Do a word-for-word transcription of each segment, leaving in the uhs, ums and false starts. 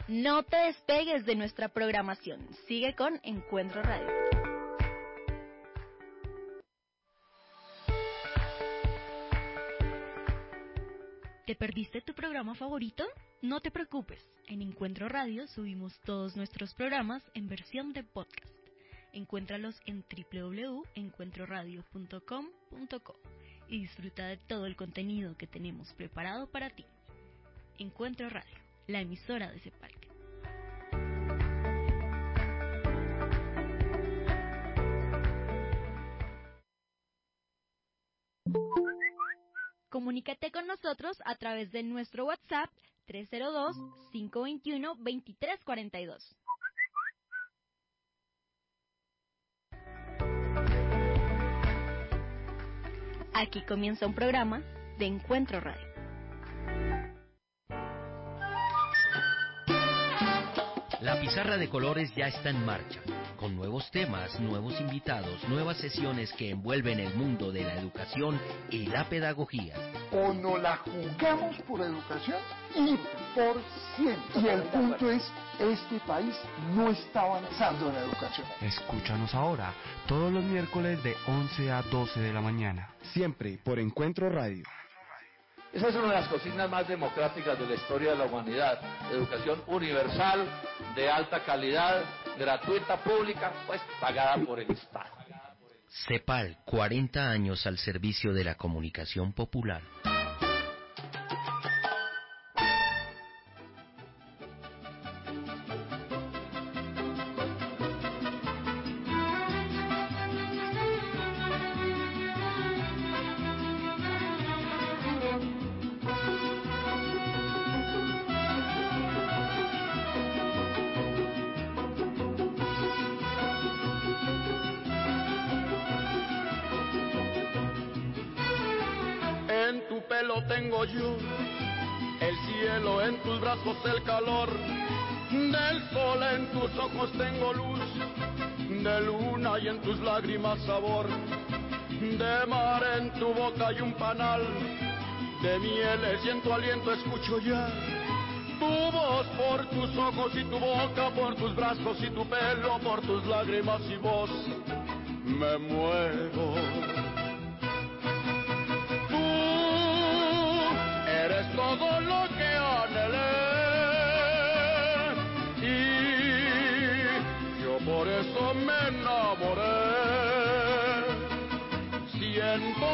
No te despegues de nuestra programación. Sigue con Encuentro Radio. ¿Te perdiste tu programa favorito? No te preocupes. En Encuentro Radio subimos todos nuestros programas en versión de podcast. Encuéntralos en doble u doble u doble u punto encuentro radio punto com punto co y disfruta de todo el contenido que tenemos preparado para ti. Encuentro Radio, la emisora de Cepalca. Comunícate con nosotros a través de nuestro WhatsApp tres cero dos, cinco dos uno, dos tres cuatro dos. Aquí comienza un programa de Encuentro Radio. La pizarra de colores ya está en marcha, con nuevos temas, nuevos invitados, nuevas sesiones que envuelven el mundo de la educación y la pedagogía. O no la jugamos por educación y por ciento. Y el punto es, este país no está avanzando en la educación. Escúchanos ahora, todos los miércoles de once a doce de la mañana. Siempre por Encuentro Radio. Esa es una de las consignas más democráticas de la historia de la humanidad. Educación universal, de alta calidad, gratuita, pública, pues pagada por el Estado. CEPAL, cuarenta años al servicio de la comunicación popular. Tengo yo el cielo en tus brazos, el calor del sol en tus ojos, tengo luz de luna y en tus lágrimas sabor de mar, en tu boca y un panal de mieles y en tu aliento escucho ya tu voz por tus ojos y tu boca, por tus brazos y tu pelo, por tus lágrimas y voz me muero. Eres todo lo que anhelé y yo por eso me enamoré. Siento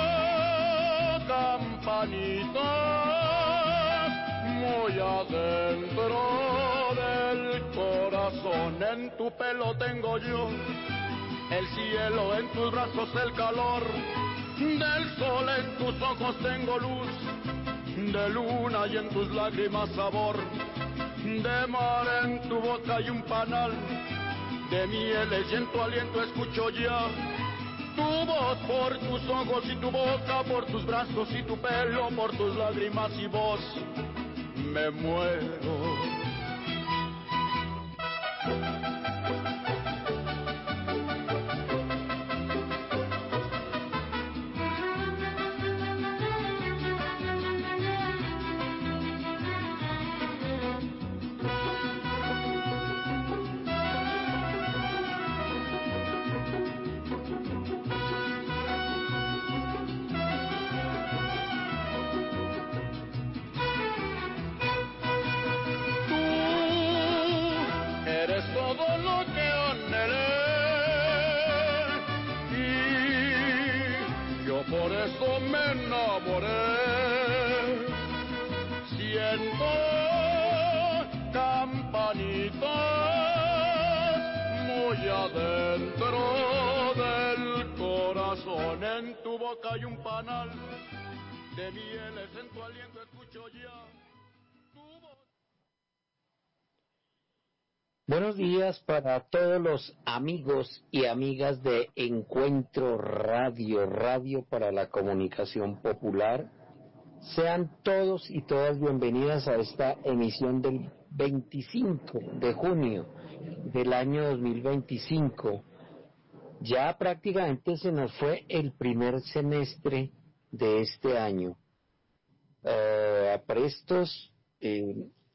campanitas muy adentro del corazón. En tu pelo tengo yo el cielo, en tus brazos el calor del sol, en tus ojos tengo luz de luna y en tus lágrimas sabor de mar, en tu boca y un panal de mieles y en tu aliento escucho ya tu voz por tus ojos y tu boca, por tus brazos y tu pelo, por tus lágrimas y voz me muero. Por eso me enamoré, siento campanitas muy adentro del corazón, en tu boca hay un panal de mieles, en tu aliento escucho ya tu voz. Buenos días para todos los amigos y amigas de Encuentro Radio, Radio para la Comunicación Popular. Sean todos y todas bienvenidas a esta emisión del veinticinco de junio del año dos mil veinticinco. Ya prácticamente se nos fue el primer semestre de este año. Eh, a prestos, eh,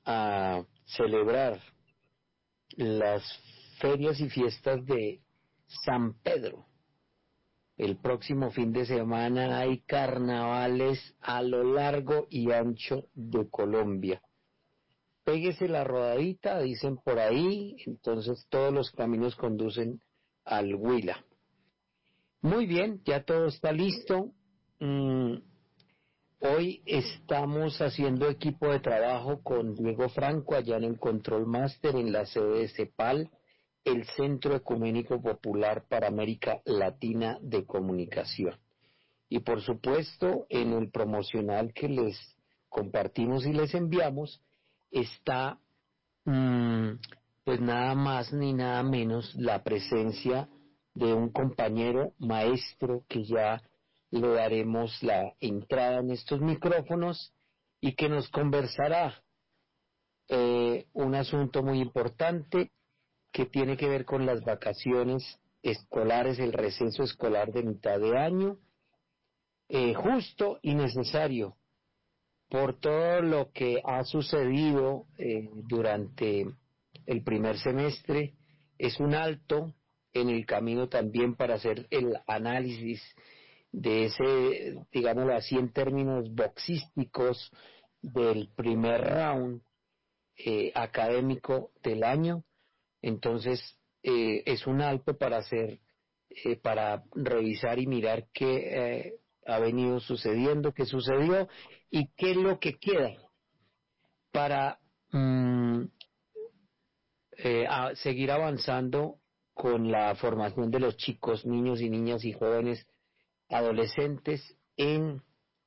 a celebrar las ferias y fiestas de San Pedro. El próximo fin de semana hay carnavales a lo largo y ancho de Colombia. Péguese la rodadita, dicen por ahí, entonces todos los caminos conducen al Huila. Muy bien, ya todo está listo. Mm, hoy estamos haciendo equipo de trabajo con Diego Franco allá en el Control Master en la sede de CEPAL, el Centro Ecuménico Popular para América Latina de Comunicación. Y por supuesto, en el promocional que les compartimos y les enviamos, está mmm, pues nada más ni nada menos la presencia de un compañero maestro que ya le daremos la entrada en estos micrófonos y que nos conversará eh, un asunto muy importante que tiene que ver con las vacaciones escolares, el receso escolar de mitad de año, eh, justo y necesario por todo lo que ha sucedido eh, durante el primer semestre. Es un alto en el camino también para hacer el análisis de ese, digámoslo así, en términos boxísticos, del primer round eh, académico del año. Entonces eh, es un alto para hacer, eh, para revisar y mirar qué eh, ha venido sucediendo, qué sucedió y qué es lo que queda para mmm, eh, a seguir avanzando con la formación de los chicos, niños y niñas y jóvenes adolescentes en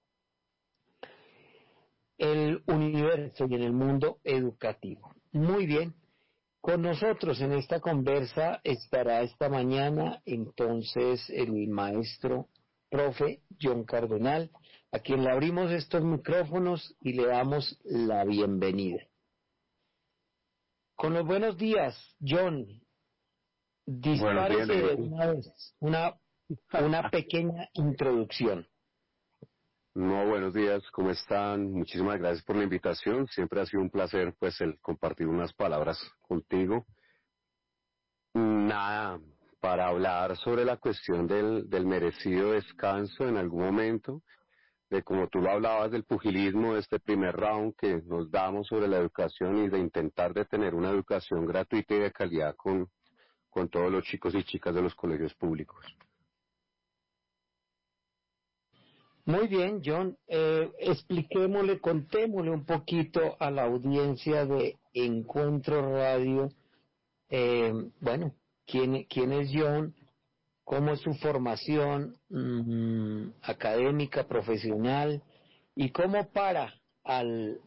el universo y en el mundo educativo. Muy bien, con nosotros en esta conversa estará esta mañana entonces el maestro profe John Cardenal, a quien le abrimos estos micrófonos y le damos la bienvenida. Con los buenos días, John, dispárese de una vez, una, una pequeña introducción. No, buenos días, ¿cómo están? Muchísimas gracias por la invitación. Siempre ha sido un placer, pues, el compartir unas palabras contigo. Nada, para hablar sobre la cuestión del, del merecido descanso en algún momento, de como tú lo hablabas del pugilismo, de este primer round que nos damos sobre la educación y de intentar de tener una educación gratuita y de calidad con, con todos los chicos y chicas de los colegios públicos. Muy bien, John, eh, expliquémosle, contémosle un poquito a la audiencia de Encuentro Radio, eh, bueno, quién, quién es John, cómo es su formación mmm, académica, profesional, y cómo para al,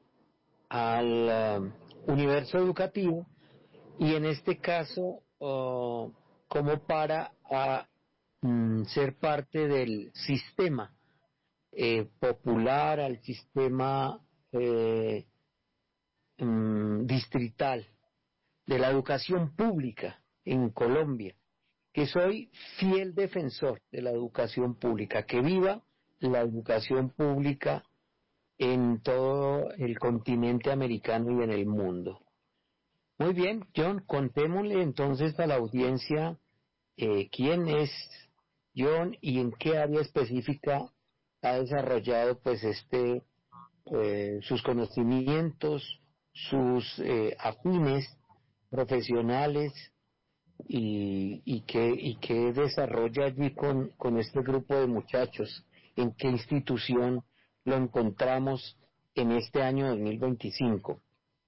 al uh, universo educativo, y en este caso, uh, cómo para a um, ser parte del sistema Eh, popular, al sistema eh, mm, distrital de la educación pública en Colombia, que soy fiel defensor de la educación pública, que viva la educación pública en todo el continente americano y en el mundo. Muy bien, John, contémosle entonces a la audiencia eh, quién es John y en qué área específica ha desarrollado pues este eh, sus conocimientos, sus eh, afines profesionales y, y que y que desarrolla allí con, con este grupo de muchachos, en qué institución lo encontramos en este año dos mil veinticinco.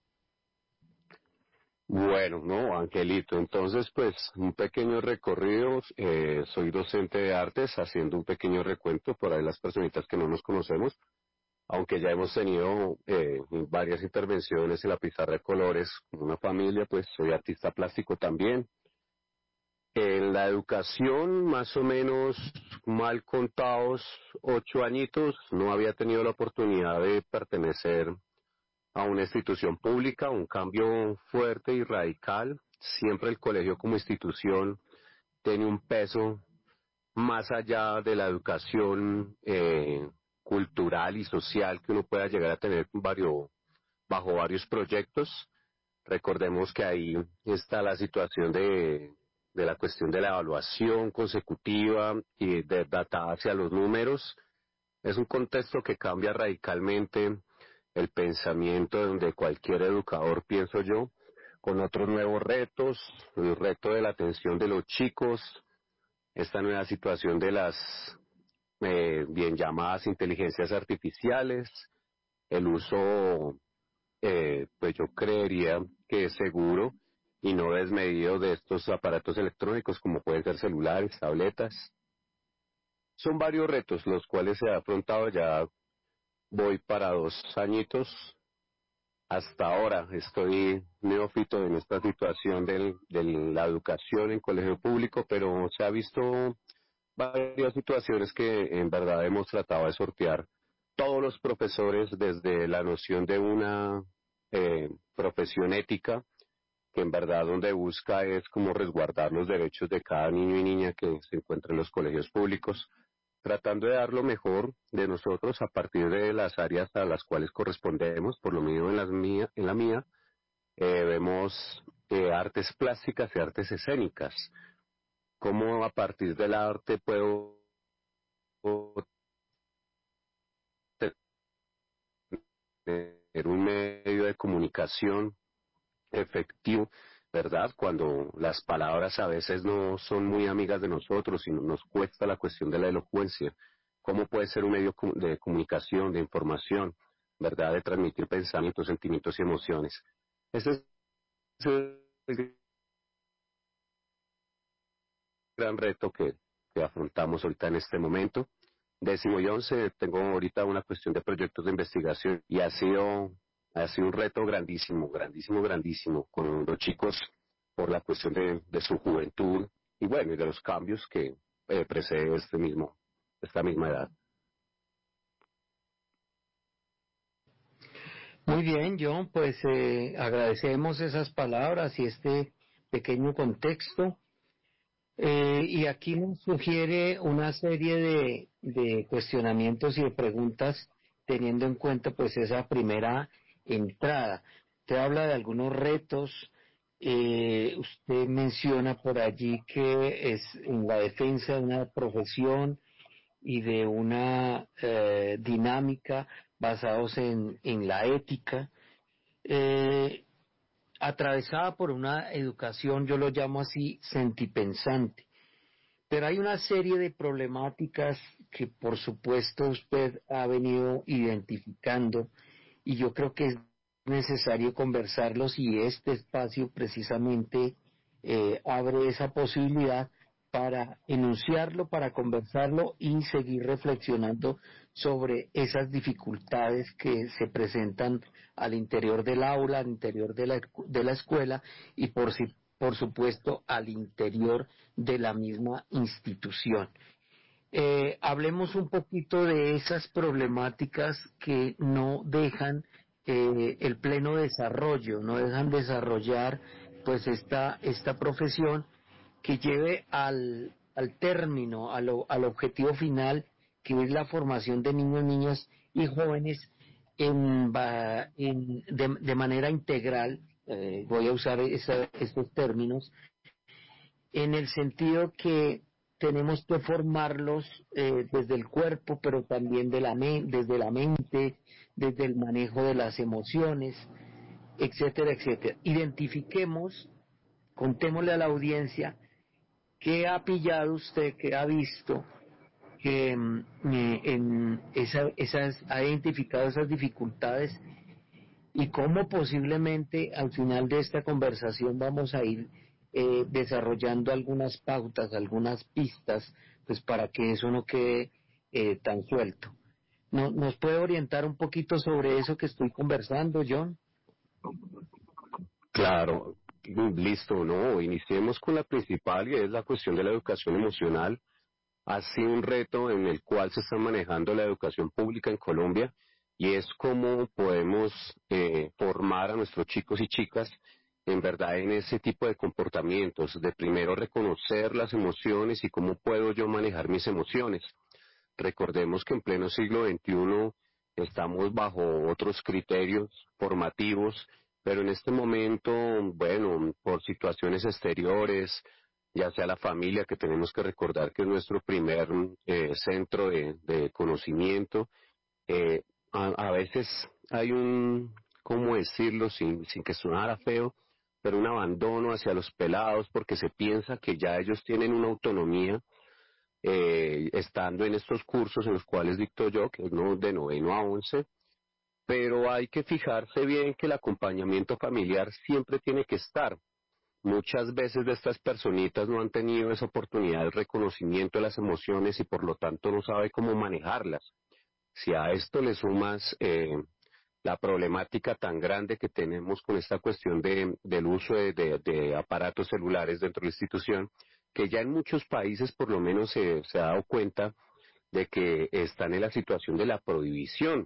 Bueno, no, Angelito, entonces pues un pequeño recorrido, eh, soy docente de artes, haciendo un pequeño recuento por ahí las personitas que no nos conocemos, aunque ya hemos tenido eh, varias intervenciones en la pizarra de colores con una familia, pues soy artista plástico también. En la educación, más o menos mal contados, ocho añitos, no había tenido la oportunidad de pertenecer a una institución pública, un cambio fuerte y radical. Siempre el colegio como institución tiene un peso más allá de la educación eh, cultural y social que uno pueda llegar a tener varios, bajo varios proyectos. Recordemos que ahí está la situación de, de la cuestión de la evaluación consecutiva y de data hacia los números. Es un contexto que cambia radicalmente el pensamiento de cualquier educador, pienso yo, con otros nuevos retos, el reto de la atención de los chicos, esta nueva situación de las eh, bien llamadas inteligencias artificiales, el uso, eh, pues yo creería que es seguro y no desmedido de estos aparatos electrónicos como pueden ser celulares, tabletas. Son varios retos los cuales se ha afrontado, ya voy para dos añitos. Hasta ahora estoy neófito en esta situación del, de la educación en colegio público, pero se ha visto varias situaciones que en verdad hemos tratado de sortear todos los profesores desde la noción de una eh, profesión ética, que en verdad donde busca es como resguardar los derechos de cada niño y niña que se encuentra en los colegios públicos, tratando de dar lo mejor de nosotros a partir de las áreas a las cuales correspondemos, por lo menos en, las mía, en la mía, eh, vemos eh, artes plásticas y artes escénicas. Cómo a partir del arte puedo tener un medio de comunicación efectivo, ¿verdad? Cuando las palabras a veces no son muy amigas de nosotros y nos cuesta la cuestión de la elocuencia. ¿Cómo puede ser un medio de comunicación, de información, ¿verdad? De transmitir pensamientos, sentimientos y emociones. Ese es el gran reto que, que afrontamos ahorita en este momento. Décimo y once, tengo ahorita una cuestión de proyectos de investigación y ha sido, ha sido un reto grandísimo, grandísimo, grandísimo con los chicos por la cuestión de, de su juventud y bueno, y de los cambios que eh, precede este mismo, esta misma edad. Muy bien, John, pues eh, agradecemos esas palabras y este pequeño contexto. Eh, y aquí nos sugiere una serie de, de cuestionamientos y de preguntas teniendo en cuenta pues esa primera entrada. Usted habla de algunos retos, eh, usted menciona por allí que es en la defensa de una profesión y de una eh, dinámica basados en, en la ética, eh, atravesada por una educación, yo lo llamo así, sentipensante. Pero hay una serie de problemáticas que por supuesto usted ha venido identificando y yo creo que es necesario conversarlos y este espacio precisamente eh, abre esa posibilidad para enunciarlo, para conversarlo y seguir reflexionando sobre esas dificultades que se presentan al interior del aula, al interior de la, de la escuela y por, si, por supuesto al interior de la misma institución. Eh, hablemos un poquito de esas problemáticas que no dejan eh, el pleno desarrollo, no dejan desarrollar pues esta, esta profesión que lleve al, al término, al, al objetivo final, que es la formación de niños, niñas y jóvenes en, en, de, de manera integral, eh, voy a usar esa, estos términos, en el sentido que tenemos que formarlos eh, desde el cuerpo, pero también de la me desde la mente, desde el manejo de las emociones, etcétera, etcétera. Identifiquemos, contémosle a la audiencia qué ha pillado usted, qué ha visto, que eh, en esa, esas, ha identificado esas dificultades y cómo posiblemente al final de esta conversación vamos a ir eh, desarrollando algunas pautas, algunas pistas, pues para que eso no quede eh, tan suelto. ¿No, ¿Nos puede orientar un poquito sobre eso que estoy conversando, John? Claro, listo, no, iniciemos con la principal y es la cuestión de la educación emocional. Ha sido un reto en el cual se está manejando la educación pública en Colombia y es cómo podemos eh, formar a nuestros chicos y chicas en verdad en ese tipo de comportamientos, de primero reconocer las emociones y cómo puedo yo manejar mis emociones. Recordemos que en pleno siglo veintiuno estamos bajo otros criterios formativos, pero en este momento, bueno, por situaciones exteriores, ya sea la familia, que tenemos que recordar que es nuestro primer eh, centro de, de conocimiento, eh, a, a veces hay un, ¿cómo decirlo sin, sin que sonara feo? Pero un abandono hacia los pelados porque se piensa que ya ellos tienen una autonomía eh, estando en estos cursos en los cuales dicto yo, que es no, de noveno a once, pero hay que fijarse bien que el acompañamiento familiar siempre tiene que estar. Muchas veces de estas personitas no han tenido esa oportunidad de reconocimiento de las emociones y por lo tanto no sabe cómo manejarlas. Si a esto le sumas eh, la problemática tan grande que tenemos con esta cuestión de, del uso de, de, de aparatos celulares dentro de la institución, que ya en muchos países por lo menos se, se ha dado cuenta de que están en la situación de la prohibición,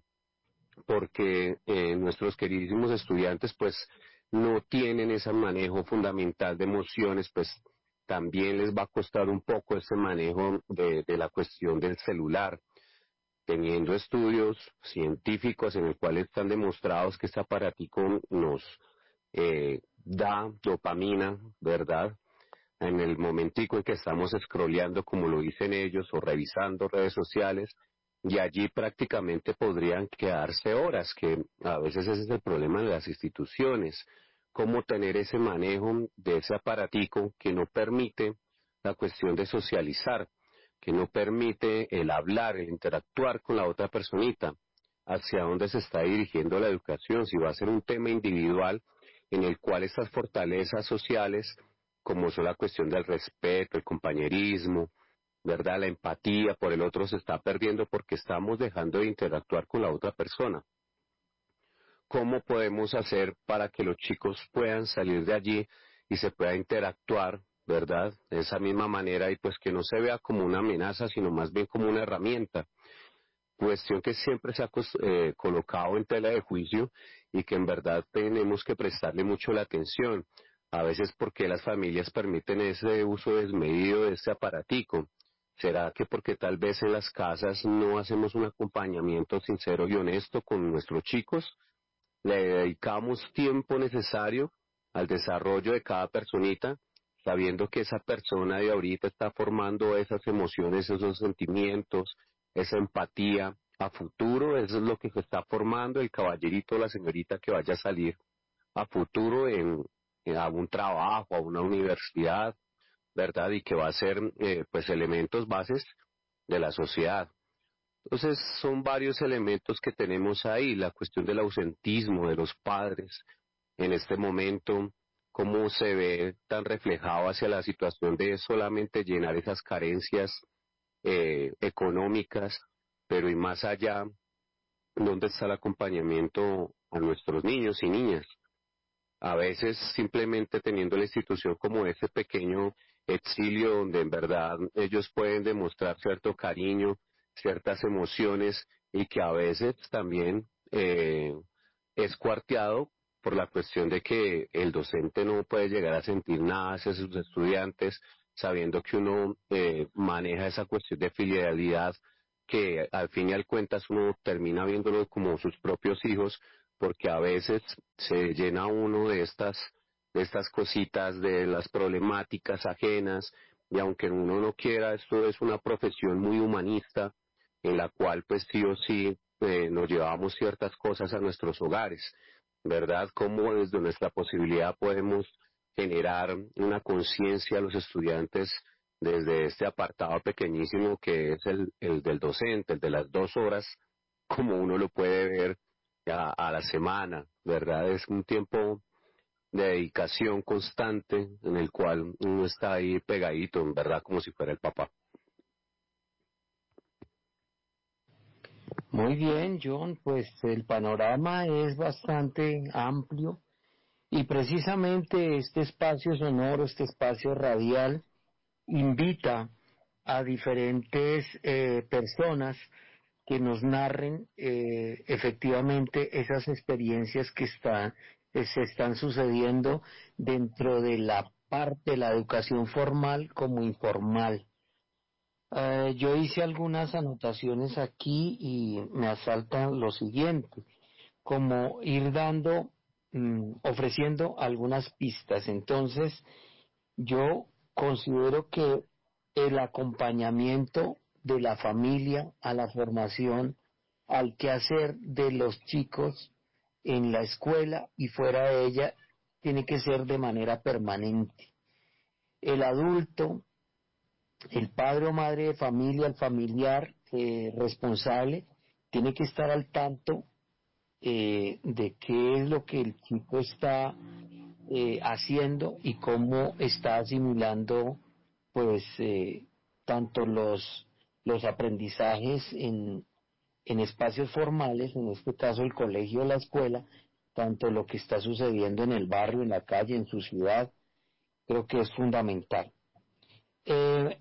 porque eh, nuestros queridísimos estudiantes pues no tienen ese manejo fundamental de emociones, pues también les va a costar un poco ese manejo de, de la cuestión del celular, teniendo estudios científicos en el cual están demostrados que este aparatico nos eh, da dopamina, ¿verdad? En el momentico en que estamos scrolleando, como lo dicen ellos, o revisando redes sociales, y allí prácticamente podrían quedarse horas, que a veces ese es el problema de las instituciones, cómo tener ese manejo de ese aparatico que no permite la cuestión de socializar, que no permite el hablar, el interactuar con la otra personita, hacia dónde se está dirigiendo la educación, si va a ser un tema individual en el cual estas fortalezas sociales, como son la cuestión del respeto, el compañerismo, ¿verdad? La empatía por el otro se está perdiendo porque estamos dejando de interactuar con la otra persona. ¿Cómo podemos hacer para que los chicos puedan salir de allí y se pueda interactuar, ¿verdad? De esa misma manera y pues que no se vea como una amenaza, sino más bien como una herramienta. Cuestión que siempre se ha eh, colocado en tela de juicio y que en verdad tenemos que prestarle mucho la atención. A veces porque las familias permiten ese uso desmedido de este aparatico. ¿Será que porque tal vez en las casas no hacemos un acompañamiento sincero y honesto con nuestros chicos? ¿Le dedicamos tiempo necesario al desarrollo de cada personita, sabiendo que esa persona de ahorita está formando esas emociones, esos sentimientos, esa empatía a futuro? Eso es lo que se está formando el caballerito o la señorita que vaya a salir a futuro en, en algún trabajo, a una universidad, ¿verdad? Y que va a ser eh, pues elementos bases de la sociedad. Entonces son varios elementos que tenemos ahí, la cuestión del ausentismo de los padres en este momento, cómo se ve tan reflejado hacia la situación de solamente llenar esas carencias eh, económicas, pero y más allá, ¿dónde está el acompañamiento a nuestros niños y niñas? A veces simplemente teniendo la institución como ese pequeño exilio donde en verdad ellos pueden demostrar cierto cariño, ciertas emociones y que a veces también eh, es cuarteado por la cuestión de que el docente no puede llegar a sentir nada hacia sus estudiantes, sabiendo que uno eh, maneja esa cuestión de fidelidad que al fin y al cuentas uno termina viéndolo como sus propios hijos, porque a veces se llena uno de estas de estas cositas, de las problemáticas ajenas, y aunque uno no quiera, esto es una profesión muy humanista, en la cual pues sí o sí eh, nos llevamos ciertas cosas a nuestros hogares, ¿verdad? Cómo desde nuestra posibilidad podemos generar una conciencia a los estudiantes desde este apartado pequeñísimo que es el, el del docente, el de las dos horas, como uno lo puede ver a, a la semana, ¿verdad? Es un tiempo de dedicación constante en el cual uno está ahí pegadito, en verdad, como si fuera el papá. Muy bien, John, pues el panorama es bastante amplio y precisamente este espacio sonoro, este espacio radial, invita a diferentes eh, personas que nos narren eh, efectivamente esas experiencias que están, eh, se están sucediendo dentro de la parte de la educación formal como informal. Eh, yo hice algunas anotaciones aquí y me asaltan lo siguiente, como ir dando, mm, ofreciendo algunas pistas. Entonces, yo considero que el acompañamiento de la familia a la formación, al quehacer de los chicos en la escuela y fuera de ella, tiene que ser de manera permanente. El adulto, el padre o madre de familia, el familiar eh, responsable, tiene que estar al tanto eh, de qué es lo que el chico está eh, haciendo y cómo está asimilando pues eh, tanto los los aprendizajes en, en espacios formales, en este caso el colegio o la escuela, tanto lo que está sucediendo en el barrio, en la calle, en su ciudad. Creo que es fundamental. Eh,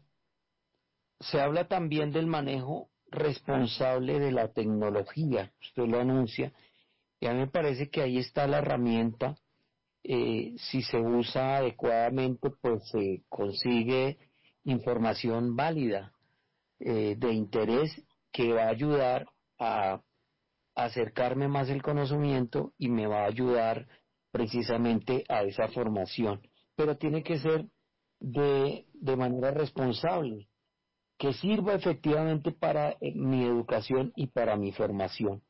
se habla también del manejo responsable de la tecnología, usted lo anuncia, y a mí me parece que ahí está la herramienta. Eh, si se usa adecuadamente, pues se consigue información válida, eh, de interés, que va a ayudar a acercarme más el conocimiento y me va a ayudar precisamente a esa formación. Pero tiene que ser de, de manera responsable, que sirva efectivamente para eh, mi educación y para mi formación.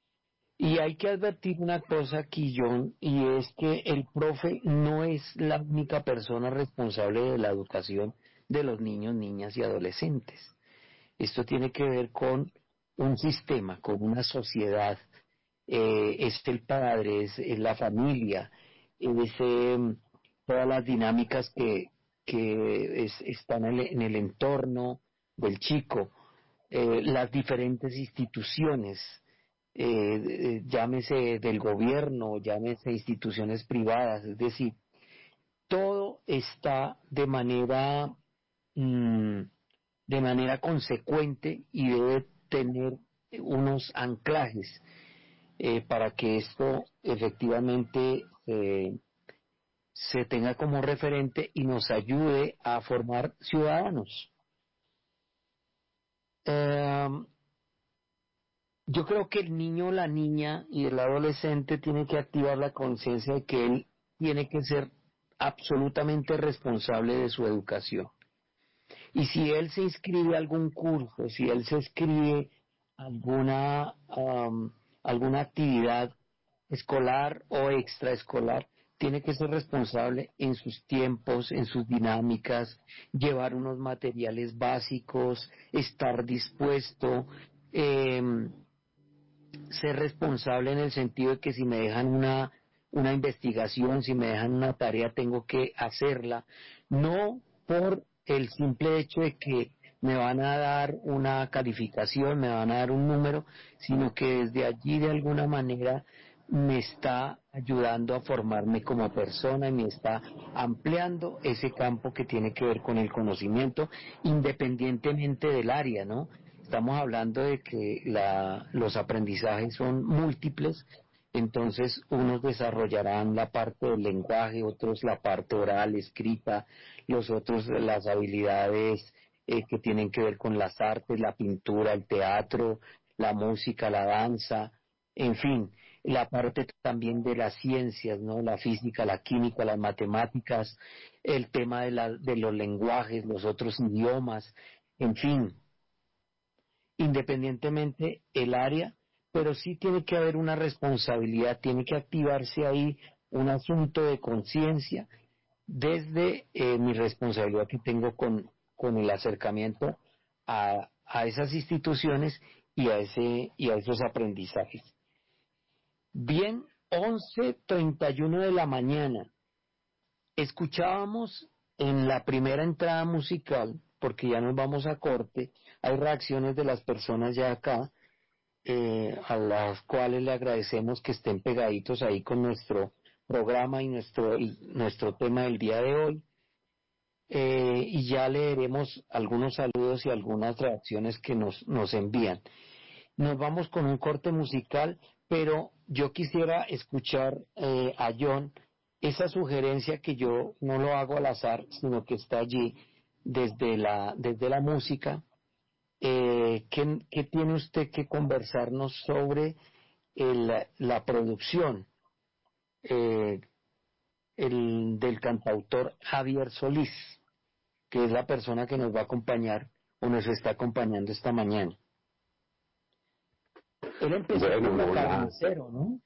Y hay que advertir una cosa aquí, John, y es que el profe no es la única persona responsable de la educación de los niños, niñas y adolescentes. Esto tiene que ver con un sistema, con una sociedad. Eh, es el padre, es, es la familia, es eh, todas las dinámicas que, que es, están en el, en el entorno del chico, eh, las diferentes instituciones, eh, eh, llámese del gobierno, llámese instituciones privadas, es decir, todo está de manera mmm, de manera consecuente y debe tener unos anclajes eh, para que esto efectivamente eh, se tenga como referente y nos ayude a formar ciudadanos. Eh, yo creo que el niño, la niña y el adolescente tiene que activar la conciencia de que él tiene que ser absolutamente responsable de su educación. Y si él se inscribe a algún curso, si él se inscribe a alguna, um, alguna actividad escolar o extraescolar, tiene que ser responsable en sus tiempos, en sus dinámicas, llevar unos materiales básicos, estar dispuesto, eh, ser responsable en el sentido de que si me dejan una, una investigación, si me dejan una tarea, tengo que hacerla, no por el simple hecho de que me van a dar una calificación, me van a dar un número, sino que desde allí de alguna manera me está ayudando a formarme como persona y me está ampliando ese campo que tiene que ver con el conocimiento, independientemente del área, ¿no? Estamos hablando de que la, los aprendizajes son múltiples, entonces unos desarrollarán la parte del lenguaje, otros la parte oral, escrita, los otros las habilidades eh, que tienen que ver con las artes, la pintura, el teatro, la música, la danza, en fin, la parte también de las ciencias, ¿no? La física, la química, las matemáticas, el tema de, la, de los lenguajes, los otros idiomas, en fin, independientemente el área, pero sí tiene que haber una responsabilidad, tiene que activarse ahí un asunto de conciencia desde eh, mi responsabilidad que tengo con, con el acercamiento a, a esas instituciones y a, ese, y a esos aprendizajes. Bien, once treinta y uno de la mañana, escuchábamos en la primera entrada musical, porque ya nos vamos a corte, hay reacciones de las personas ya acá, eh, a las cuales le agradecemos que estén pegaditos ahí con nuestro programa y nuestro, y nuestro tema del día de hoy, eh, y ya leeremos algunos saludos y algunas reacciones que nos, nos envían. Nos vamos con un corte musical, pero yo quisiera escuchar eh, a John esa sugerencia que yo no lo hago al azar, sino que está allí desde la, desde la música, eh, ¿qué, ¿qué tiene usted que conversarnos sobre el, la producción eh, el, del cantautor Javier Solís, que es la persona que nos va a acompañar o nos está acompañando esta mañana? Él empezó Bueno, como una, carnicero, ¿no?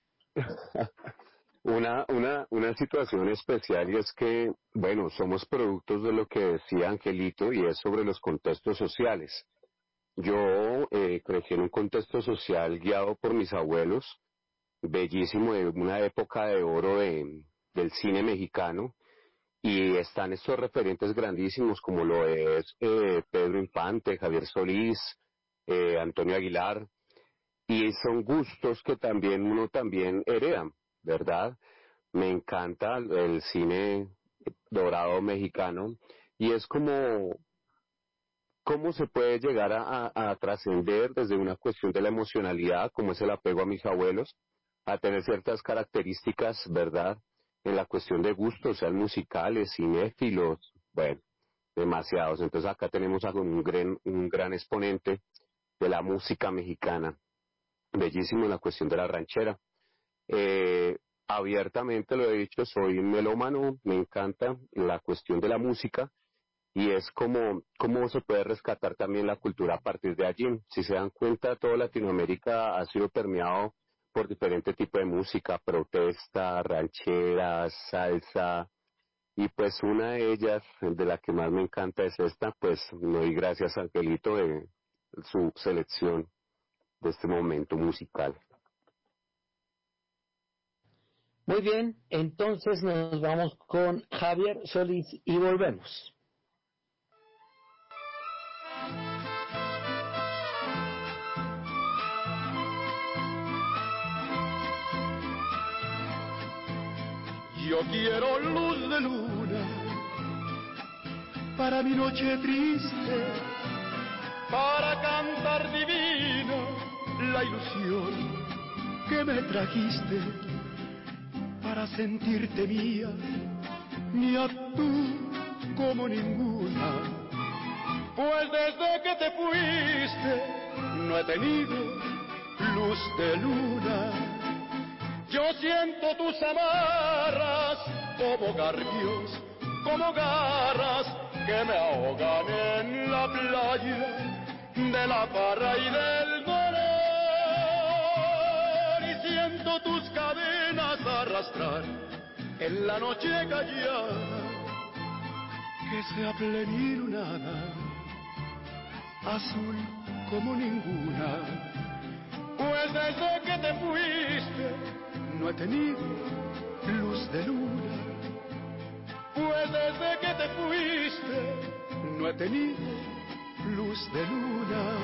una, una, una situación especial, y es que, bueno, somos productos de lo que decía Angelito, y es sobre los contextos sociales. Yo eh, crecí en un contexto social guiado por mis abuelos, bellísimo, de una época de oro de, del cine mexicano, y están estos referentes grandísimos como lo es eh, Pedro Infante, Javier Solís, eh, Antonio Aguilar, y son gustos que también uno también hereda, ¿verdad? Me encanta el cine dorado mexicano, y es como cómo se puede llegar a, a, a trascender desde una cuestión de la emocionalidad, como es el apego a mis abuelos, a tener ciertas características, ¿verdad?, en la cuestión de gustos, sean musicales, cinéfilos, bueno, demasiados. Entonces acá tenemos a un gran, un gran exponente de la música mexicana, bellísimo en la cuestión de la ranchera. Eh, abiertamente lo he dicho, soy melómano, me encanta la cuestión de la música, y es como cómo se puede rescatar también la cultura a partir de allí. Si se dan cuenta, toda Latinoamérica ha sido permeado por diferentes tipos de música, protesta, ranchera, salsa, y pues una de ellas, de la que más me encanta, es esta. Pues le doy gracias a Angelito de su selección de este momento musical. Muy bien, entonces nos vamos con Javier Solís y volvemos. Yo quiero luz de luna para mi noche triste, para cantar divina la ilusión que me trajiste, para sentirte mía, mía tú como ninguna. Pues desde que te fuiste no he tenido luz de luna. Yo siento tus amarras como garfios, como garras que me ahogan en la playa de la parra y del dolor. Y siento tus cadenas arrastrar en la noche callada, que sea plenilunada, azul como ninguna. Pues desde que te fuiste no he tenido luz de luna. Pues desde que te fuiste no he tenido luz de luna.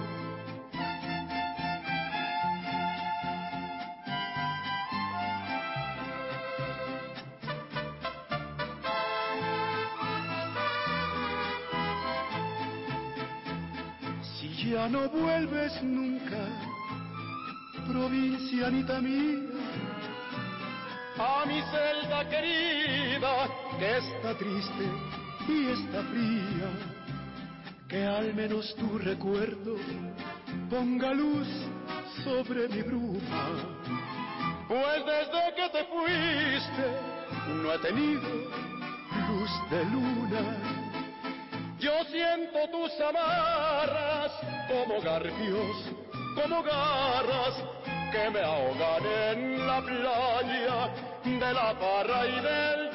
Si ya no vuelves nunca, provincianita mía, a mi celda querida, que está triste y está fría, que al menos tu recuerdo ponga luz sobre mi bruma. Pues desde que te fuiste no he tenido luz de luna. Yo siento tus amarras como garfios, como garras que me ahogan en la playa de la parra y del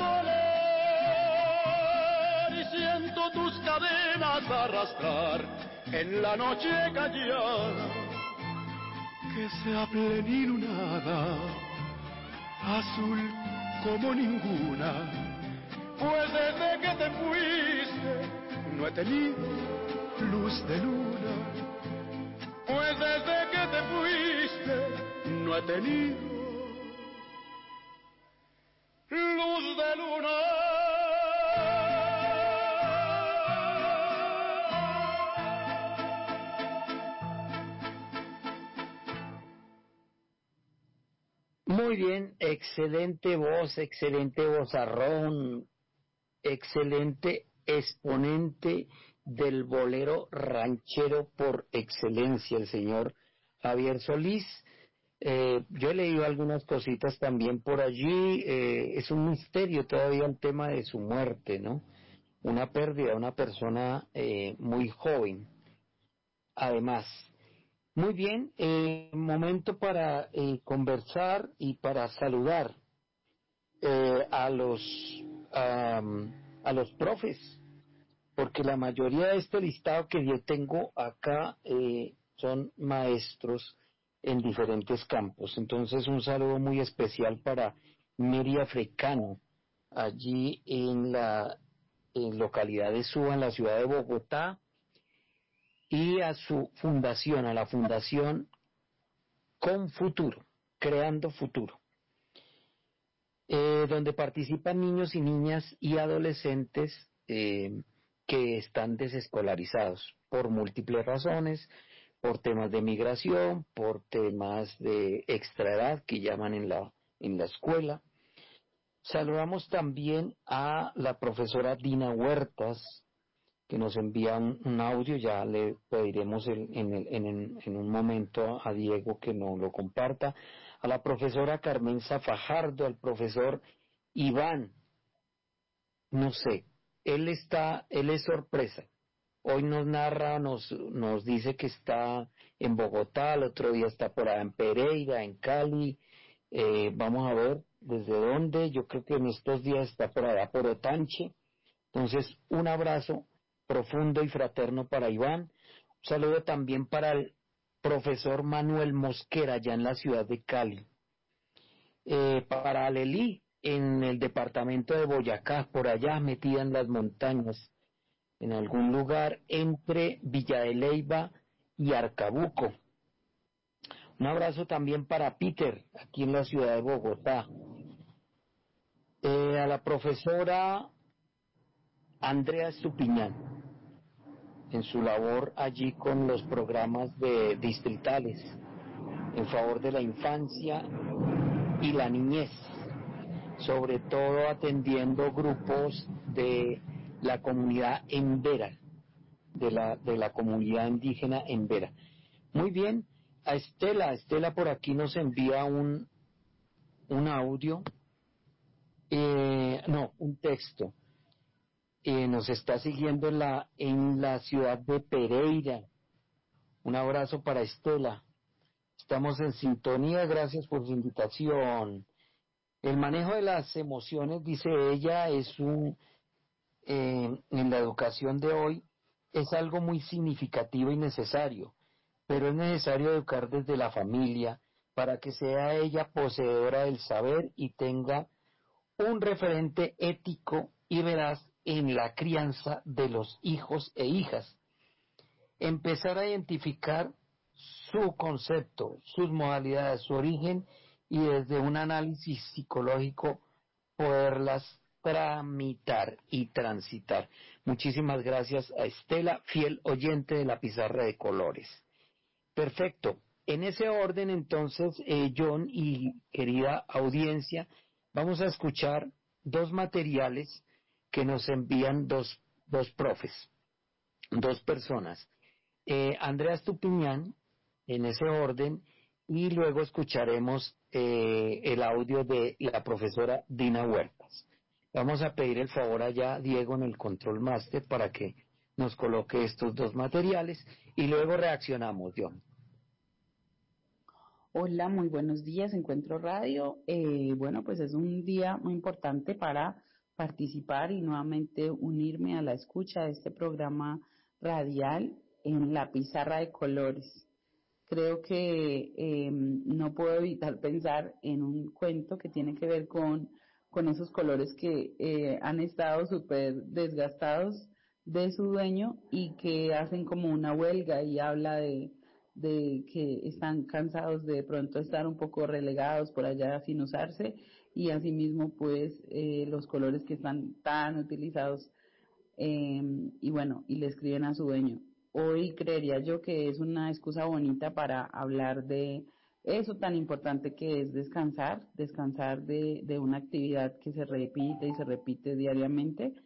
dolor. Y siento tus cadenas arrastrar en la noche callada, que sea plenilunada, azul como ninguna. Pues desde que te fuiste no he tenido luz de luna. Pues desde que te fuiste no he tenido luz de luna. Muy bien, excelente voz, excelente vozarrón, excelente exponente del bolero ranchero por excelencia, el señor Javier Solís. Eh, yo he leído algunas cositas también por allí. Eh, es un misterio todavía el tema de su muerte, ¿no? Una pérdida, una persona eh, muy joven. Además, muy bien, eh, momento para eh, conversar y para saludar eh, a los a, a los profes, porque la mayoría de este listado que yo tengo acá eh, son maestros en diferentes campos. Entonces, un saludo muy especial para Miri Africano, allí en la en localidad de Suba, en la ciudad de Bogotá, y a su fundación, a la Fundación Con Futuro, Creando Futuro, eh, donde participan niños y niñas y adolescentes eh, que están desescolarizados por múltiples razones, por temas de migración, por temas de extraedad que llaman en la, en la escuela. Saludamos también a la profesora Dina Huertas, que nos envía un, un audio. Ya le pediremos el, en, el, en, el, en un momento a Diego que nos lo comparta. A la profesora Carmenza Fajardo, al profesor Iván, no sé, él está, él es sorpresa. Hoy nos narra, nos, nos dice que está en Bogotá, el otro día está por allá en Pereira, en Cali. Eh, vamos a ver desde dónde. Yo creo que en estos días está por allá por Otanche. Entonces, un abrazo profundo y fraterno para Iván. Un saludo también para el profesor Manuel Mosquera, allá en la ciudad de Cali. Eh, para Alelí, en el departamento de Boyacá, por allá metida en las montañas, en algún lugar entre Villa de Leyva y Arcabuco. Un abrazo también para Peter, aquí en la ciudad de Bogotá. Eh, a la profesora Andrea Estupiñán, en su labor allí con los programas de distritales en favor de la infancia y la niñez, sobre todo atendiendo grupos de la comunidad embera, de la, de la comunidad indígena embera. Muy bien, a Estela, Estela por aquí nos envía un, un audio, eh, no, un texto. Eh, nos está siguiendo en la, en la ciudad de Pereira. Un abrazo para Estela. Estamos en sintonía, gracias por su invitación. El manejo de las emociones, dice ella, es un, eh, en la educación de hoy, es algo muy significativo y necesario, pero es necesario educar desde la familia para que sea ella poseedora del saber y tenga un referente ético y veraz en la crianza de los hijos e hijas. Empezar a identificar su concepto, sus modalidades, su origen, y desde un análisis psicológico poderlas tramitar y transitar. Muchísimas gracias a Estela, fiel oyente de la Pizarra de Colores. Perfecto. En ese orden, entonces, eh, John y querida audiencia, vamos a escuchar dos materiales que nos envían dos, dos profes, dos personas. Eh, Andrea Estupiñán, en ese orden, y luego escucharemos eh, el audio de la profesora Dina Huertas. Vamos a pedir el favor allá, Diego, en el Control Master, para que nos coloque estos dos materiales y luego reaccionamos, John. Hola, muy buenos días, Encuentro Radio. Eh, bueno, pues es un día muy importante para participar y nuevamente unirme a la escucha de este programa radial en la Pizarra de Colores. Creo que eh, no puedo evitar pensar en un cuento que tiene que ver con, con esos colores que eh, han estado súper desgastados de su dueño y que hacen como una huelga y habla de de que están cansados de, de pronto estar un poco relegados por allá sin usarse, y asimismo pues eh, los colores que están tan utilizados eh, y bueno, y le escriben a su dueño. Hoy creería yo que es una excusa bonita para hablar de eso tan importante que es descansar, descansar de, de una actividad que se repite y se repite diariamente.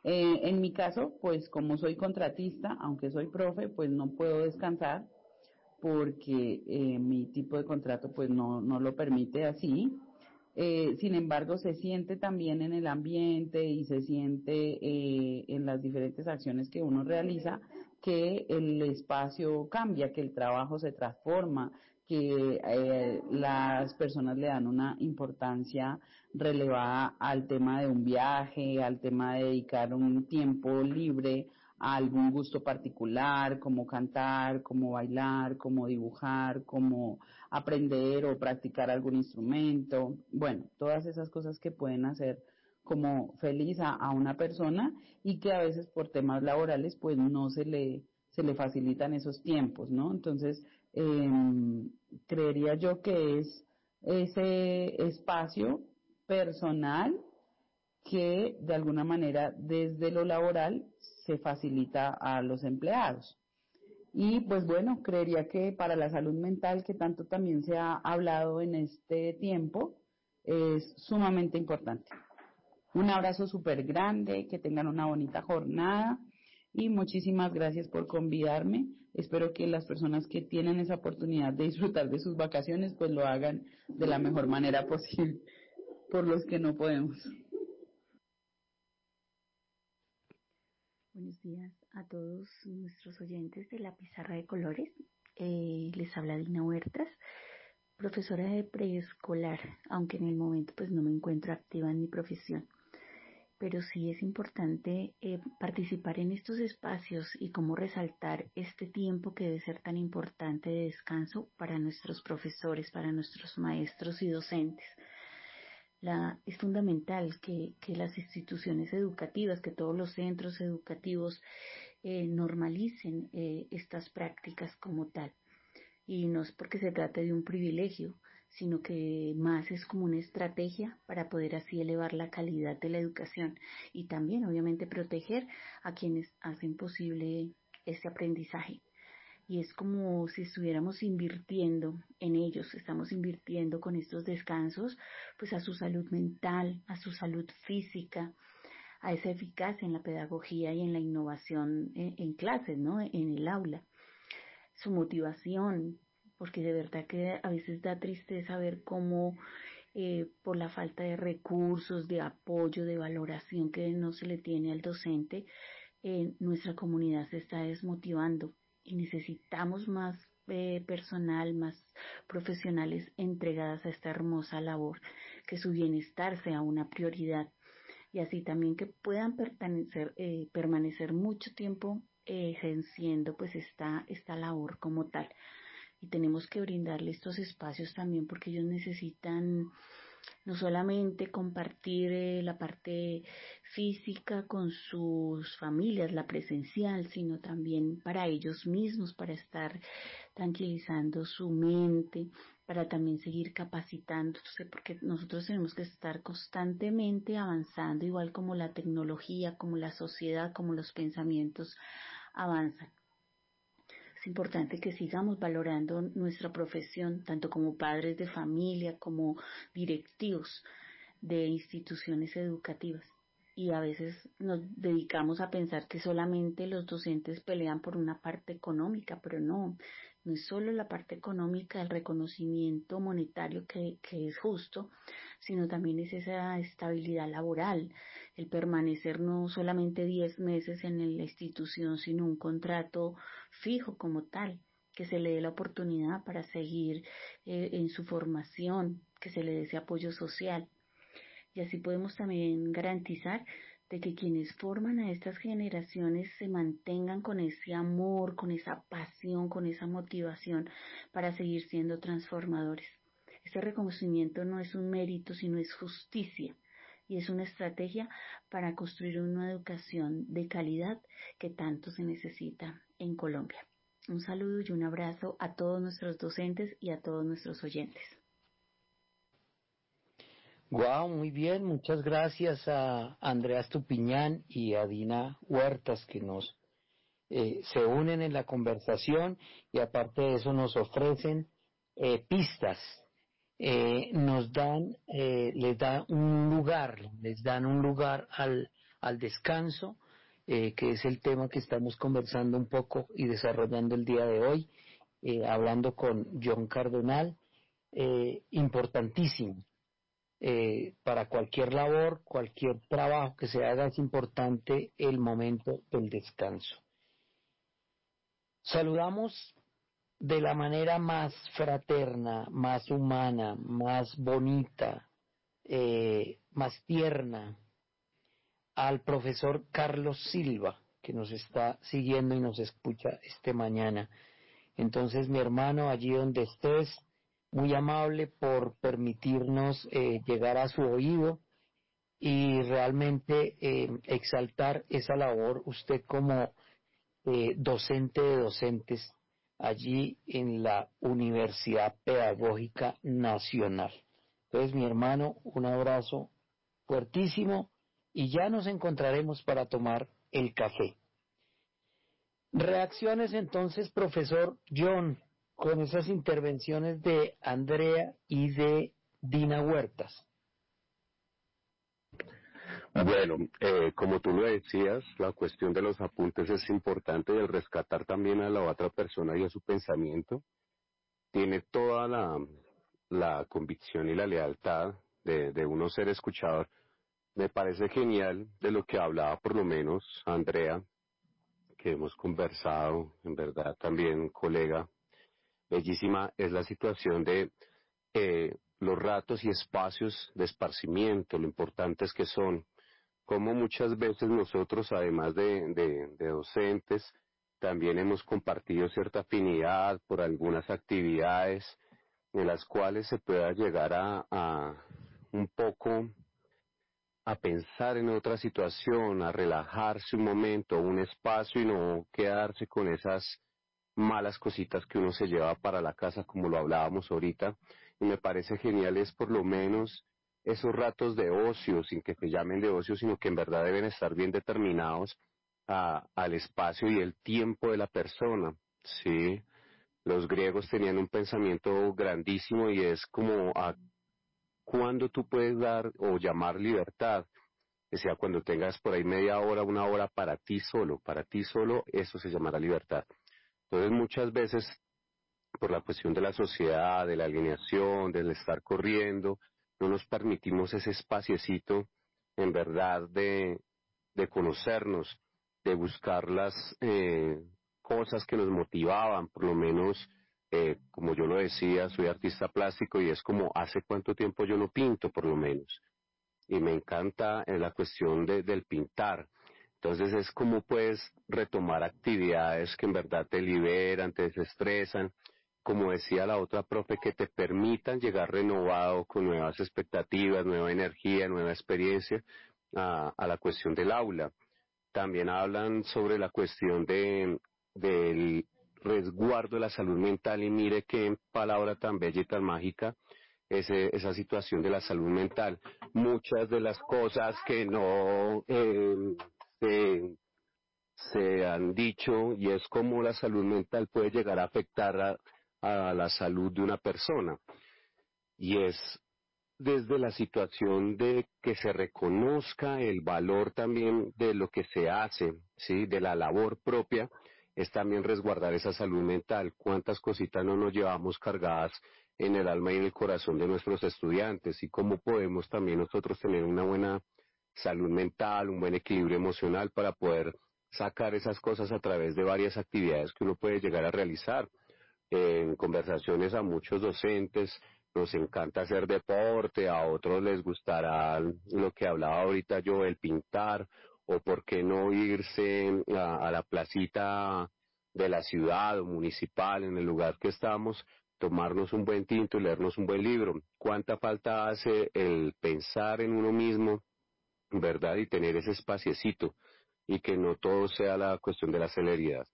Eh, en mi caso, pues como soy contratista, aunque soy profe, pues no puedo descansar porque eh, mi tipo de contrato pues no, no lo permite así. Eh, sin embargo, se siente también en el ambiente y se siente eh, en las diferentes acciones que uno realiza que el espacio cambia, que el trabajo se transforma, que eh, las personas le dan una importancia relevada al tema de un viaje, al tema de dedicar un tiempo libre a algún gusto particular, como cantar, como bailar, como dibujar, como aprender o practicar algún instrumento, bueno, todas esas cosas que pueden hacer como feliz a, a una persona y que a veces por temas laborales pues no se le, se le facilitan esos tiempos, ¿no? Entonces, eh, creería yo que es ese espacio personal que de alguna manera desde lo laboral se facilita a los empleados. Y pues bueno, creería que para la salud mental, que tanto también se ha hablado en este tiempo, es sumamente importante. Un abrazo súper grande, que tengan una bonita jornada y muchísimas gracias por convidarme. Espero que las personas que tienen esa oportunidad de disfrutar de sus vacaciones pues lo hagan de la mejor manera posible por los que no podemos. Buenos días a todos nuestros oyentes de la Pizarra de Colores. Eh, les habla Dina Huertas, profesora de preescolar, aunque en el momento pues no me encuentro activa en mi profesión. Pero sí es importante eh, participar en estos espacios y cómo resaltar este tiempo que debe ser tan importante de descanso para nuestros profesores, para nuestros maestros y docentes. La, es fundamental que, que las instituciones educativas, que todos los centros educativos eh, normalicen eh, estas prácticas como tal. Y no es porque se trate de un privilegio, sino que más es como una estrategia para poder así elevar la calidad de la educación y también obviamente proteger a quienes hacen posible este aprendizaje. Y es como si estuviéramos invirtiendo en ellos, estamos invirtiendo con estos descansos, pues a su salud mental, a su salud física, a esa eficacia en la pedagogía y en la innovación en, en clases, ¿no? En el aula. Su motivación, porque de verdad que a veces da tristeza ver cómo eh, por la falta de recursos, de apoyo, de valoración que no se le tiene al docente, eh, nuestra comunidad se está desmotivando. Y necesitamos más eh, personal, más profesionales entregadas a esta hermosa labor, que su bienestar sea una prioridad y así también que puedan permanecer, eh, permanecer mucho tiempo eh, ejerciendo pues esta, esta labor como tal. Y tenemos que brindarle estos espacios también porque ellos necesitan no solamente compartir eh, la parte física con sus familias, la presencial, sino también para ellos mismos, para estar tranquilizando su mente, para también seguir capacitándose, porque nosotros tenemos que estar constantemente avanzando, igual como la tecnología, como la sociedad, como los pensamientos avanzan. Es importante que sigamos valorando nuestra profesión, tanto como padres de familia, como directivos de instituciones educativas. Y a veces nos dedicamos a pensar que solamente los docentes pelean por una parte económica, pero no, no es solo la parte económica, el reconocimiento monetario que, que es justo, sino también es esa estabilidad laboral, el permanecer no solamente diez meses en la institución, sino un contrato fijo como tal, que se le dé la oportunidad para seguir eh, en su formación, que se le dé ese apoyo social. Y así podemos también garantizar de que quienes forman a estas generaciones se mantengan con ese amor, con esa pasión, con esa motivación para seguir siendo transformadores. Este reconocimiento no es un mérito, sino es justicia y es una estrategia para construir una educación de calidad que tanto se necesita en Colombia. Un saludo y un abrazo a todos nuestros docentes y a todos nuestros oyentes. Guau, wow, muy bien, muchas gracias a Andrea Estupiñán y a Dina Huertas que nos eh, se unen en la conversación y aparte de eso nos ofrecen eh, pistas, eh, nos dan, eh, les dan un lugar, les dan un lugar al, al descanso, eh, que es el tema que estamos conversando un poco y desarrollando el día de hoy, eh, hablando con John Cardenal, eh, importantísimo. Eh, para cualquier labor, cualquier trabajo que se haga, es importante el momento del descanso. Saludamos de la manera más fraterna, más humana, más bonita, eh, más tierna, al profesor Carlos Silva, que nos está siguiendo y nos escucha este mañana. Entonces, mi hermano, allí donde estés, muy amable por permitirnos eh, llegar a su oído y realmente eh, exaltar esa labor, usted como eh, docente de docentes allí en la Universidad Pedagógica Nacional. Entonces, mi hermano, un abrazo fuertísimo y ya nos encontraremos para tomar el café. Reacciones entonces, profesor John, con esas intervenciones de Andrea y de Dina Huertas. Bueno, eh, como tú lo decías, la cuestión de los apuntes es importante, y el rescatar también a la otra persona y a su pensamiento. Tiene toda la, la convicción y la lealtad de, de uno ser escuchador. Me parece genial de lo que hablaba por lo menos Andrea, que hemos conversado, en verdad también colega, bellísima, es la situación de eh, los ratos y espacios de esparcimiento, lo importantes que son, como muchas veces nosotros, además de, de, de docentes, también hemos compartido cierta afinidad por algunas actividades en las cuales se pueda llegar a, a un poco a pensar en otra situación, a relajarse un momento, un espacio y no quedarse con esas malas cositas que uno se lleva para la casa, como lo hablábamos ahorita. Y me parece genial es por lo menos esos ratos de ocio, sin que se llamen de ocio, sino que en verdad deben estar bien determinados a, al espacio y el tiempo de la persona, ¿sí? Los griegos tenían un pensamiento grandísimo y es como a cuándo tú puedes dar o llamar libertad. Decía, cuando tengas por ahí media hora, una hora para ti solo, para ti solo, eso se llamará libertad. Entonces muchas veces, por la cuestión de la sociedad, de la alineación, del estar corriendo, no nos permitimos ese espaciecito, en verdad, de, de conocernos, de buscar las eh, cosas que nos motivaban, por lo menos, eh, como yo lo decía, soy artista plástico y es como hace cuánto tiempo yo no pinto, por lo menos. Y me encanta eh, la cuestión de, del pintar. Entonces es como puedes retomar actividades que en verdad te liberan, te desestresan, como decía la otra profe, que te permitan llegar renovado con nuevas expectativas, nueva energía, nueva experiencia a, a la cuestión del aula. También hablan sobre la cuestión de, del resguardo de la salud mental y mire qué palabra tan bella y tan mágica ese, esa situación de la salud mental. Muchas de las cosas que no eh, se, se han dicho y es cómo la salud mental puede llegar a afectar a, a la salud de una persona. Y es desde la situación de que se reconozca el valor también de lo que se hace, ¿sí? De la labor propia, es también resguardar esa salud mental. ¿Cuántas cositas no nos llevamos cargadas en el alma y en el corazón de nuestros estudiantes? Y cómo podemos también nosotros tener una buena salud mental, un buen equilibrio emocional para poder sacar esas cosas a través de varias actividades que uno puede llegar a realizar. En conversaciones a muchos docentes nos encanta hacer deporte, a otros les gustará lo que hablaba ahorita yo, el pintar, o por qué no irse a, a la placita de la ciudad o municipal, en el lugar que estamos, tomarnos un buen tinto y leernos un buen libro. ¿Cuánta falta hace el pensar en uno mismo, verdad, y tener ese espaciecito, y que no todo sea la cuestión de la celeridad?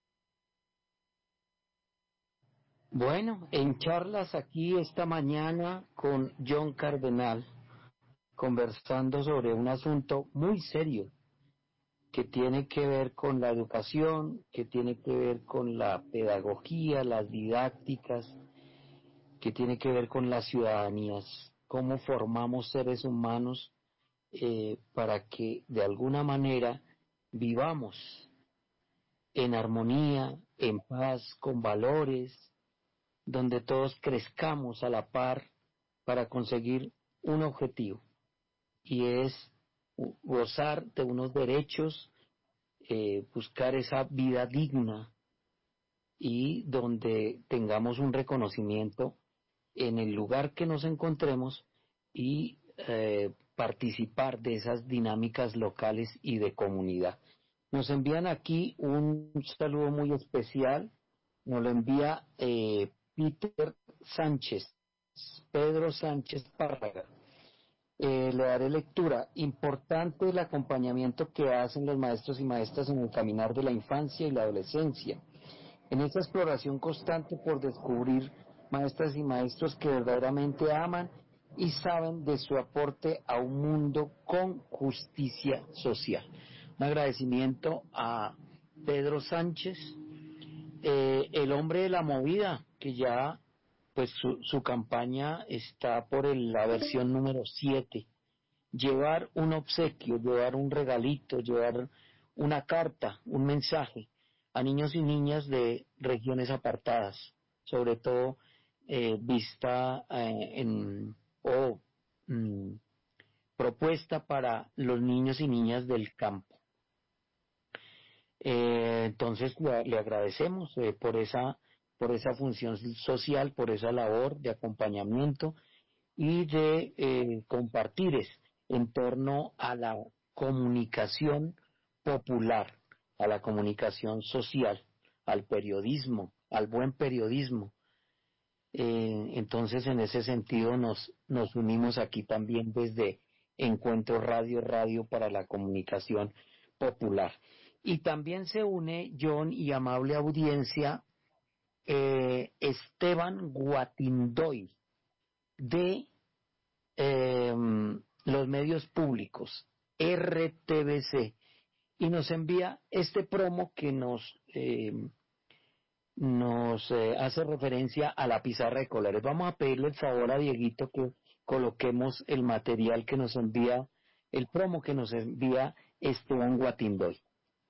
Bueno, en charlas aquí esta mañana con John Cardenal, conversando sobre un asunto muy serio que tiene que ver con la educación, que tiene que ver con la pedagogía, las didácticas, que tiene que ver con las ciudadanías, cómo formamos seres humanos eh, para que de alguna manera vivamos en armonía, en paz, con valores, donde todos crezcamos a la par para conseguir un objetivo, y es gozar de unos derechos, eh, buscar esa vida digna, y donde tengamos un reconocimiento en el lugar que nos encontremos, y eh, participar de esas dinámicas locales y de comunidad. Nos envían aquí un saludo muy especial, nos lo envía eh, Peter Sánchez, Pedro Sánchez Párraga. Eh, le daré lectura. Importante el acompañamiento que hacen los maestros y maestras en el caminar de la infancia y la adolescencia, en esta exploración constante por descubrir maestras y maestros que verdaderamente aman y saben de su aporte a un mundo con justicia social. Un agradecimiento a Pedro Sánchez, eh, el hombre de la movida, que ya pues su, su campaña está por el, la versión número siete. Llevar un obsequio, llevar un regalito, llevar una carta, un mensaje a niños y niñas de regiones apartadas, sobre todo eh, vista eh, en o mm, propuesta para los niños y niñas del campo. Eh, entonces le, le agradecemos eh, por esa por esa función social, por esa labor de acompañamiento y de eh, compartires en torno a la comunicación popular, a la comunicación social, al periodismo, al buen periodismo. Eh, entonces, en ese sentido, nos, nos unimos aquí también desde Encuentro Radio, Radio para la Comunicación Popular. Y también se une, John y amable audiencia, eh, Esteban Guatindoy, de eh, los medios públicos, R T V C, y nos envía este promo que nos eh, nos eh, hace referencia a la pizarra de colores. Vamos a pedirle el favor a Dieguito que coloquemos el material que nos envía, el promo que nos envía Esteban Guatindoy.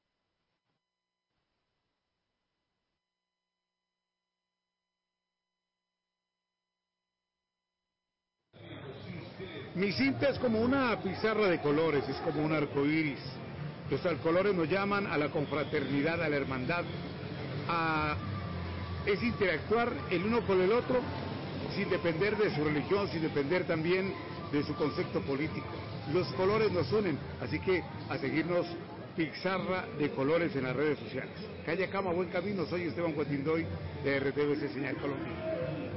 Mi cinta es como una pizarra de colores, es como un arco iris. Los colores nos llaman a la confraternidad, a la hermandad, a es interactuar el uno con el otro sin depender de su religión, sin depender también de su concepto político. Los colores nos unen, así que a seguirnos pizarra de colores en las redes sociales. Calle Cama, buen camino, soy Esteban Guatindoy de R T V C Señal Colombia.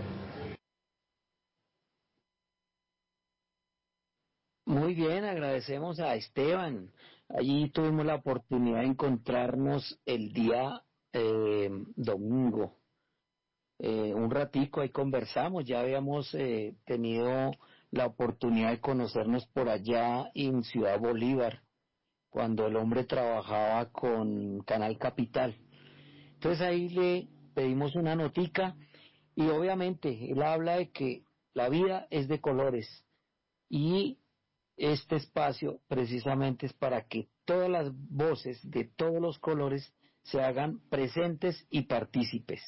Muy bien, agradecemos a Esteban. Allí tuvimos la oportunidad de encontrarnos el día eh, domingo. Eh, un ratico ahí conversamos, ya habíamos eh, tenido la oportunidad de conocernos por allá en Ciudad Bolívar, cuando el hombre trabajaba con Canal Capital. Entonces ahí le pedimos una notica y obviamente él habla de que la vida es de colores y este espacio precisamente es para que todas las voces de todos los colores se hagan presentes y partícipes.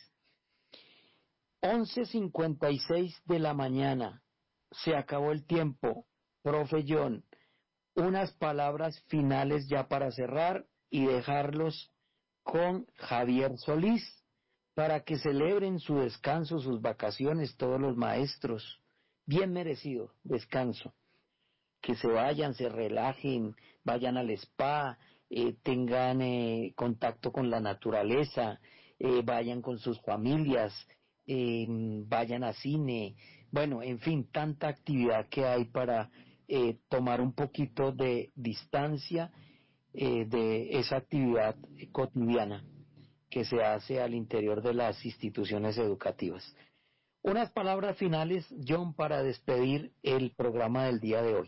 once cincuenta y seis de la mañana, se acabó el tiempo. Profe John, unas palabras finales ya para cerrar y dejarlos con Javier Solís para que celebren su descanso, sus vacaciones, todos los maestros. Bien merecido descanso. Que se vayan, se relajen, vayan al spa, eh, tengan eh, contacto con la naturaleza, eh, vayan con sus familias, eh, vayan a cine, bueno, en fin, tanta actividad que hay para eh, tomar un poquito de distancia eh, de esa actividad cotidiana que se hace al interior de las instituciones educativas. Unas palabras finales, John, para despedir el programa del día de hoy.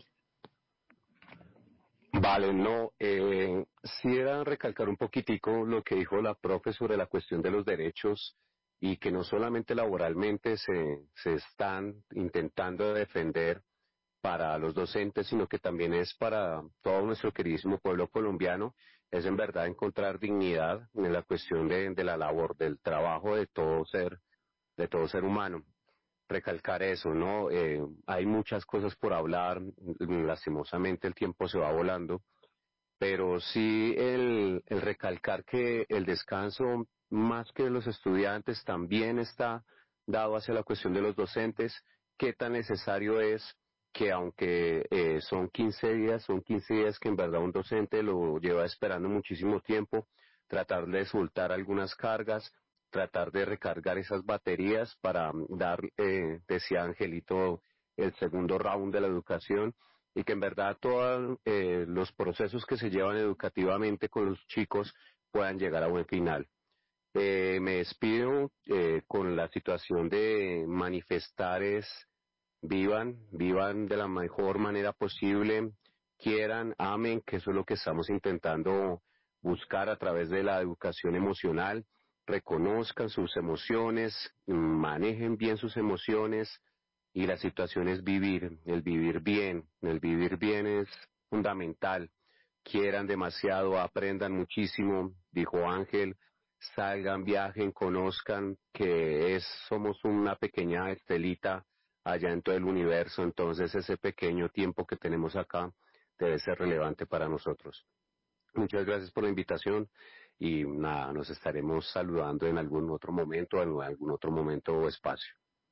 Vale, no, eh, sí era recalcar un poquitico lo que dijo la profe sobre la cuestión de los derechos y que no solamente laboralmente se, se están intentando defender para los docentes, sino que también es para todo nuestro queridísimo pueblo colombiano, es en verdad encontrar dignidad en la cuestión de, de la labor, del trabajo de todo ser, de todo ser humano. Recalcar eso, ¿no? Eh, hay muchas cosas por hablar, lastimosamente el tiempo se va volando, pero sí el, el recalcar que el descanso, más que de los estudiantes, también está dado hacia la cuestión de los docentes, qué tan necesario es que aunque eh, son quince días, son quince días que en verdad un docente lo lleva esperando muchísimo tiempo, tratar de soltar algunas cargas, tratar de recargar esas baterías para dar, eh, decía Angelito, el segundo round de la educación, y que en verdad todos eh, los procesos que se llevan educativamente con los chicos puedan llegar a buen final. Eh, me despido eh, con la situación de manifestar es vivan, vivan de la mejor manera posible, quieran, amen, que eso es lo que estamos intentando buscar a través de la educación emocional, reconozcan sus emociones, manejen bien sus emociones y la situación es vivir, el vivir bien, el vivir bien es fundamental, quieran demasiado, aprendan muchísimo, dijo Ángel, salgan, viajen, conozcan que es, somos una pequeña estelita allá en todo el universo, entonces ese pequeño tiempo que tenemos acá debe ser relevante para nosotros. Muchas gracias por la invitación y nada, nos estaremos saludando en algún otro momento, en algún otro momento o espacio.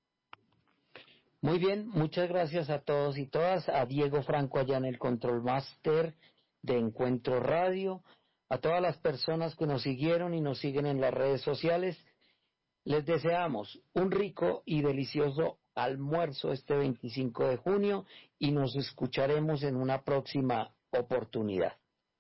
Muy bien, muchas gracias a todos y todas, a Diego Franco allá en el Control Master de Encuentro Radio, a todas las personas que nos siguieron y nos siguen en las redes sociales. Les deseamos un rico y delicioso almuerzo este veinticinco de junio y nos escucharemos en una próxima oportunidad.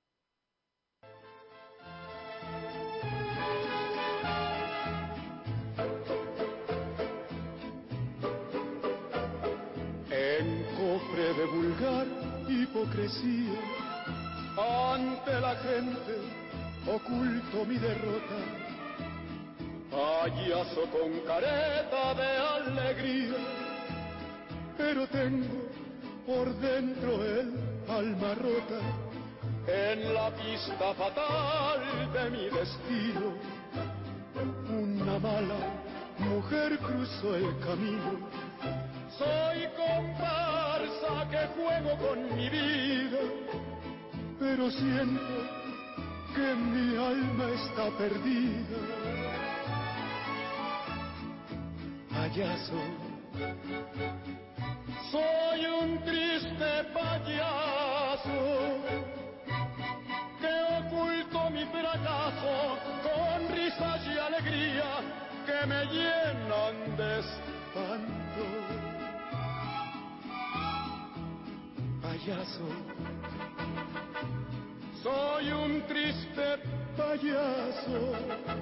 En cofre de vulgar hipocresía, ante la gente oculto mi derrota, payaso con careta de alegría, pero tengo por dentro el alma rota, en la pista fatal de mi destino, una mala mujer cruzó el camino, soy comparsa que juego con mi vida, pero siento que mi alma está perdida. Payaso, soy un triste payaso que oculto mi fracaso con risas y alegría que me llenan de espanto. Payaso, soy un triste payaso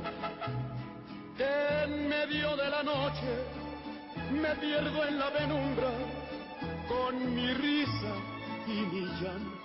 que en medio de la noche me pierdo en la penumbra con mi risa y mi llanto.